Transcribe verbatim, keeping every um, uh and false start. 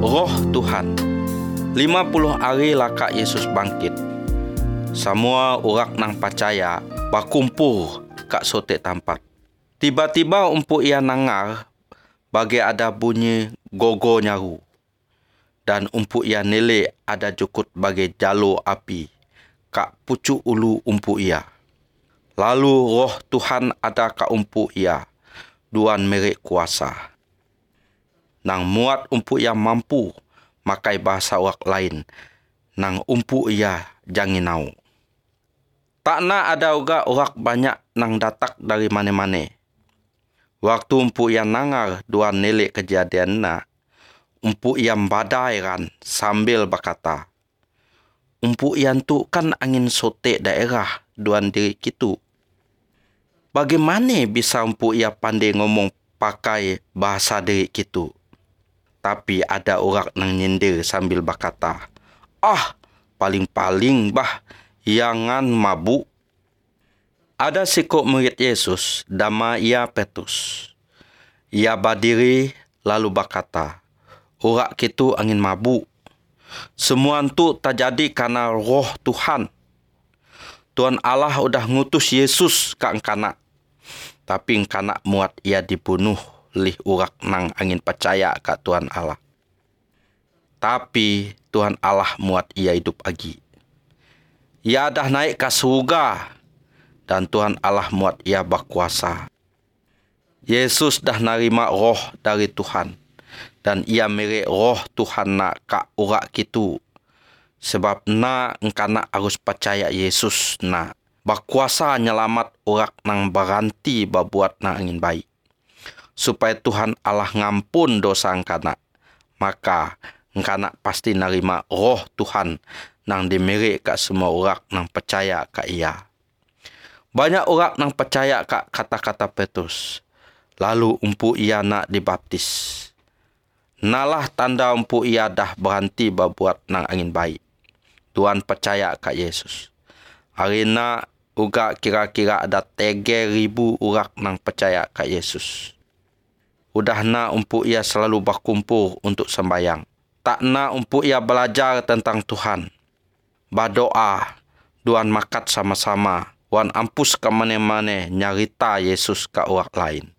Roh Tuhan. lima puluh hari laka Yesus bangkit. Semua orang nang percaya berkumpul kat sotek tempat. Tiba-tiba umpuk ia nangar bagi ada bunyi gogo nyaru. Dan umpuk ia nelek ada jukut bagi jalur api kak pucuk ulu umpuk ia. Lalu roh Tuhan ada kat umpuk ia, duan merek kuasa. Nang muat umpuk ia mampu makai bahasa orang lain, nang umpuk ia jangan nau. Tak nak ada juga orang banyak nang datak dari mana-mana. Waktu umpuk ia nangar duan nelek kejadian na, umpuk ia badai ran sambil berkata, umpuk ia tu kan angin sotek daerah duan diri kitu. Bagaimana bisa umpuk ia pandai ngomong pakai bahasa diri kitu? Tapi ada orang nang nyindir sambil berkata, ah, paling-paling bah, jangan mabuk. Ada sikok murid Yesus, nama ia Petrus. Ia berdiri lalu berkata, orang kitu angin mabuk. Semua itu terjadi karena roh Tuhan. Tuhan Allah udah ngutus Yesus ke engkanak. Tapi engkanak muat ia dibunuh lih urak nang angin percaya kat Tuhan Allah. Tapi Tuhan Allah muat ia hidup lagi. Ia dah naik ke surga dan Tuhan Allah muat ia berkuasa. Yesus dah narima roh dari Tuhan dan ia merek roh Tuhan nak kat urak kitu. Sebab na engkanak harus percaya Yesus na berkuasa nyelamat urak nang berhenti berbuat na angin baik. Supaya Tuhan Allah ngampun dosa engkanak, maka engkanak pasti narima roh Tuhan nang dimerek kat semua orang nang percaya kat ia. Banyak orang nang percaya kat kata-kata Petrus. Lalu umpuk ia nak dibaptis. Nalah tanda umpuk ia dah berhenti berbuat nang angin baik. Tuhan percaya kat Yesus. Hari nak uga kira-kira ada tiga ribu orang nang percaya kat Yesus. Udah nak umpuk ia selalu berkumpul untuk sembahyang. Tak nak umpuk ia belajar tentang Tuhan. Berdoa, duan makat sama-sama. Wan ampus ke mana-mana nyarita Yesus ke orang lain.